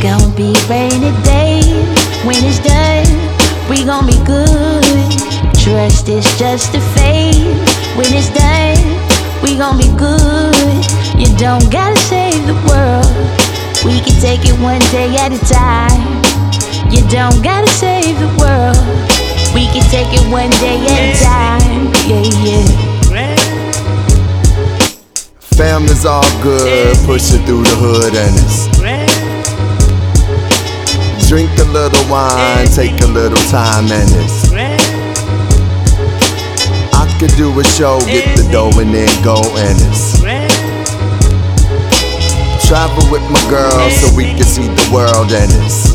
gonna be rainy days. When it's done, we gon' be good. Trust is just a phase. When it's done, we gon' be good. You don't gotta save the world. We can take it one day at a time. You don't gotta save the world. We can take it one day at a time. Yeah, yeah. Family's all good, pushing through the hood and it's drink a little wine, take a little time and it's I could do a show, get the dough and then go and it's travel with my girl so we can see the world and it's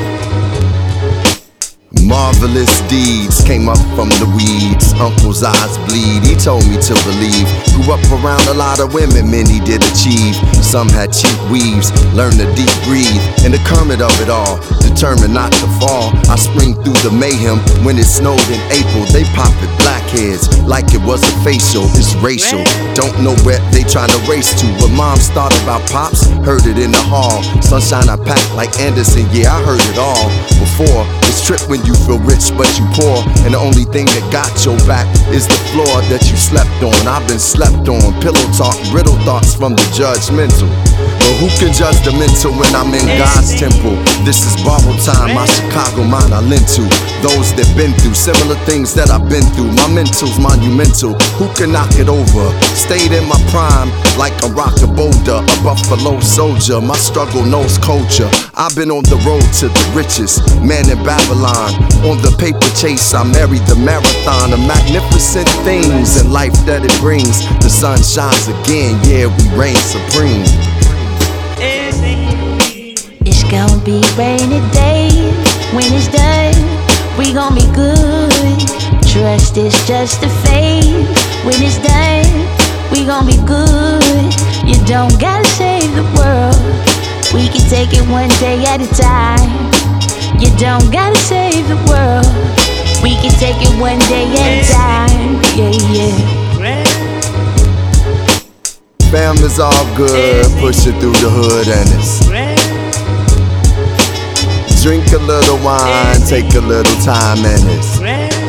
marvelous deeds came up from the weeds. Uncle's eyes bleed, he told me to believe. Grew up around a lot of women, many did achieve. Some had cheap weaves, learned to deep breathe. In the Kermit of it all, determined not to fall. I spring through the mayhem when it snowed in April. They pop it blackheads like it was a facial. It's racial, don't know where they trying to race to. When moms thought about pops, heard it in the hall. Sunshine I packed like Anderson, yeah I heard it all before. It's trip when you feel rich but you poor, and the only thing that got your back is the floor that you slept on. I've been slept on, pillow talk, brittle thoughts from the judgmental. But who can judge the mental when I'm in God's temple? This is borrowed time, my Chicago mind I lend to those that been through similar things that I've been through. My mental's monumental, who can knock it over? Stayed in my prime like a rock of boulder, a Buffalo soldier. My struggle knows culture. I've been on the road to the richest man in Babylon. On the paper chase, I married the marathon of magnificent things in life that it brings. The sun shines again, yeah, we reign supreme. It's gonna be rainy days. When it's done, we gon' be good. Trust is just a phase. When it's done, we gon' be good. You don't gotta save the world. We can take it one day at a time. You don't gotta save the world. We can take it one day at a time. Yeah, yeah. Family's all good, pushing through the hood and it's drink a little wine, take a little time and it's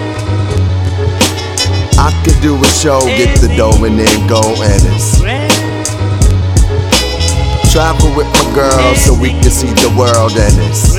I could do a show, get the dough and then go and it's travel with my girl so we can see the world and it's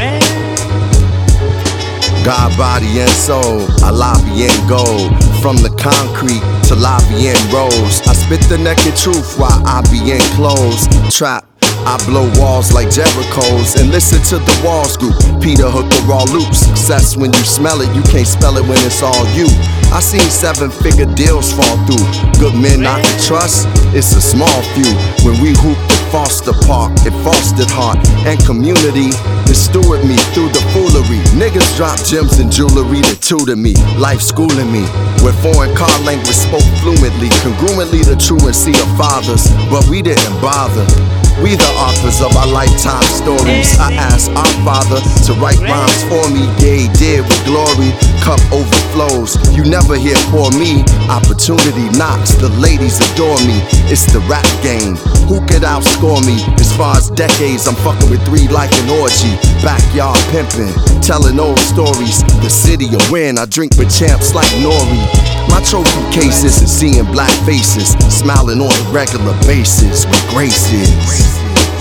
God, body, and soul, I lobby and gold. From the concrete to lobby and rose, I spit the naked truth while I be enclosed. Trap, I blow walls like Jericho's and listen to the walls group. Peter Hooker raw loops. Success when you smell it, you can't spell it when it's all you. I seen 7-figure deals fall through. Good men I can trust, it's a small few. When we hooped at Foster Park, it fostered heart and community. It steward me through the foolery. Niggas drop gems and jewelry to tutor me. Life schooling me, where foreign car language spoke fluently. Congruently the truancy of fathers, but we didn't bother. We the authors of our lifetime stories. I asked our Father to write rhymes for me. Yeah, he did with glory. Cup overflows. You never hear poor me. Opportunity knocks. The ladies adore me. It's the rap game. Who could outscore me? As far as decades, I'm fucking with 3 like an orgy. Backyard pimping, telling old stories. The city a win. I drink with champs like Nori. My trophy cases is seeing black faces, smiling on a regular basis with graces.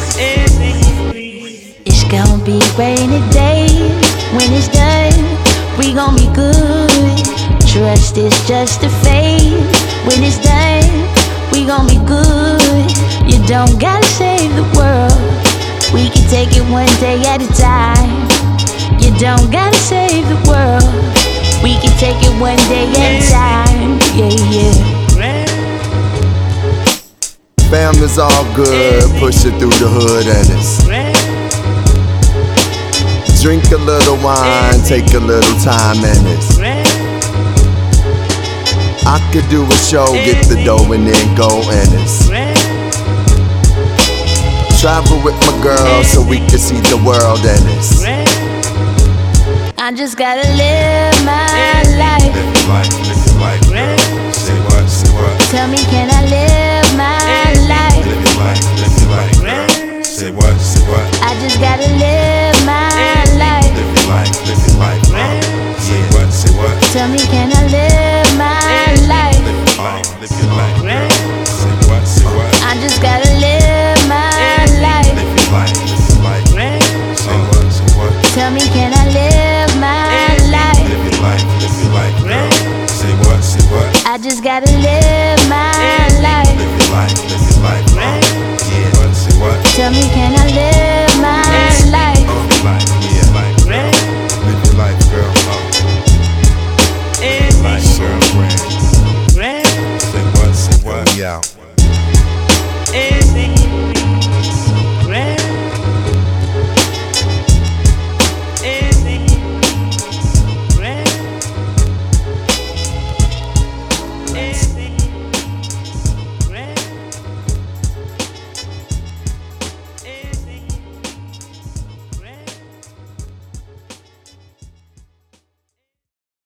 It's gonna be rainy days. When it's done, we gon' be good. Trust is just a phase. When it's done, we gon' be good. You don't gotta save the world. We can take it one day at a time. You don't gotta save the world. We can take it one day at a time. Yeah, yeah. Family's all good, pushing through the hood and it's drink a little wine, take a little time and it's I could do a show, get the dough and then go and it's travel with my girl so we can see the world and it's I just gotta live my life. Live your life, live your life, girl. Say what, say what. Tell me, can I live my life? Live your life, girl. Say what, say what. I just gotta live Tell me, can I live my life? Live your life, live your life, girl. Say what, say what? I just gotta